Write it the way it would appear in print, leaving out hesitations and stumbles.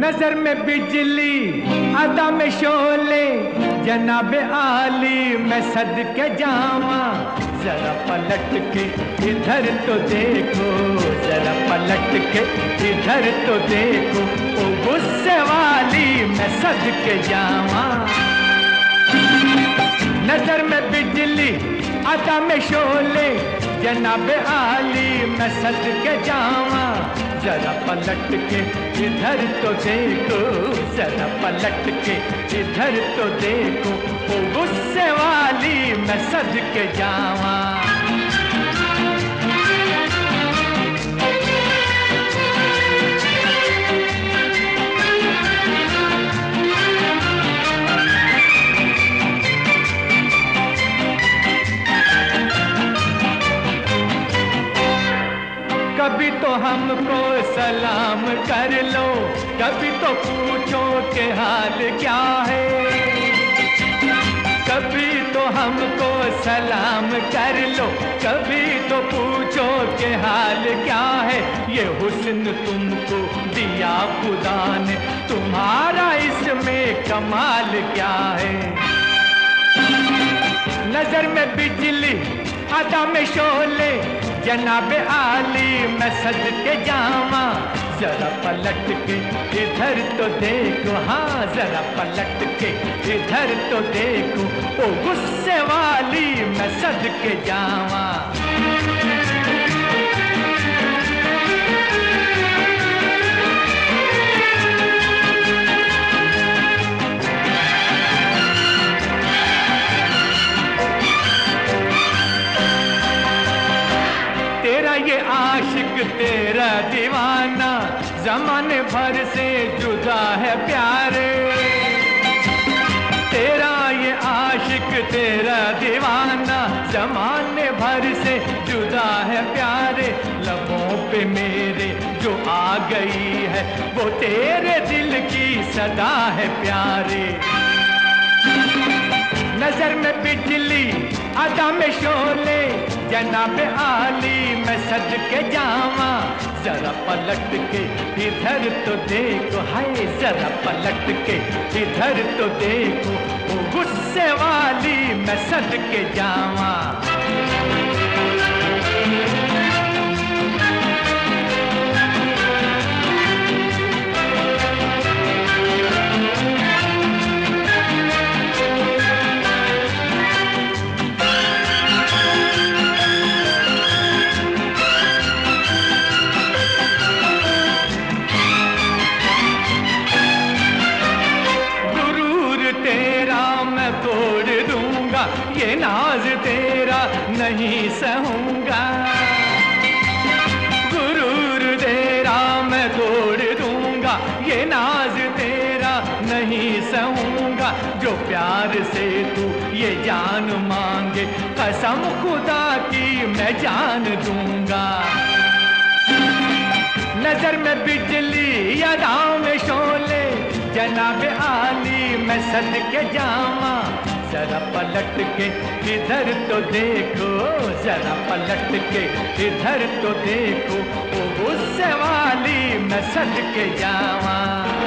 नजर में बिजली अदा में शोले, जनाब आली मैं सदके जावा। जरा पलट के इधर तो देखो, जरा पलट के इधर तो देखो, ओ गुस्से वाली मैं सदके जावा। नजर में बिजली अदा में शोले, जनाब आली मैं सदके जावा। जरा पलट के इधर तो देखो, जरा पलट के इधर तो देखो, ओ गुस्से वाली मैं सदके जावा। कभी तो हमको सलाम कर लो, कभी तो पूछो कि हाल क्या है। कभी तो हमको सलाम कर लो, कभी तो पूछो कि हाल क्या है। ये हुस्न तुमको दिया खुदा ने, तुम्हारा इसमें कमाल क्या है। नजर में बिजली अदा में शोले, जनाब आली मैं सदके जावा। जरा पलट के इधर तो देखो, हाँ जरा पलट के इधर तो देखो, ओ गुस्से वाली मैं सदके जावा। ये आशिक तेरा दीवाना, जमाने भर से जुदा है प्यारे। तेरा ये आशिक तेरा दीवाना, जमाने भर से जुदा है प्यारे। लबों पे मेरे जो आ गई है, वो तेरे दिल की सदा है प्यारे। नजर में बिजली अदा में शोले, जनाब आली मैं सदके जावा। जरा पलट के इधर तो देखो, हाय जरा पलट के इधर तो देखो, ओ गुस्से वाली मैं सदके जावा। ये नाज तेरा नहीं सहूंगा, गुरूर तेरा मैं तोड़ दूंगा। ये नाज तेरा नहीं सहूंगा, जो प्यार से तू ये जान मांगे, कसम खुदा की मैं जान दूंगा। नजर में बिजली अदाओं में शोले, जनाब आली मैं सदके जावा। जरा पलट के इधर तो देखो, जरा पलट के इधर तो देखो, ओ गुस्से वाली मैं सदके जावा।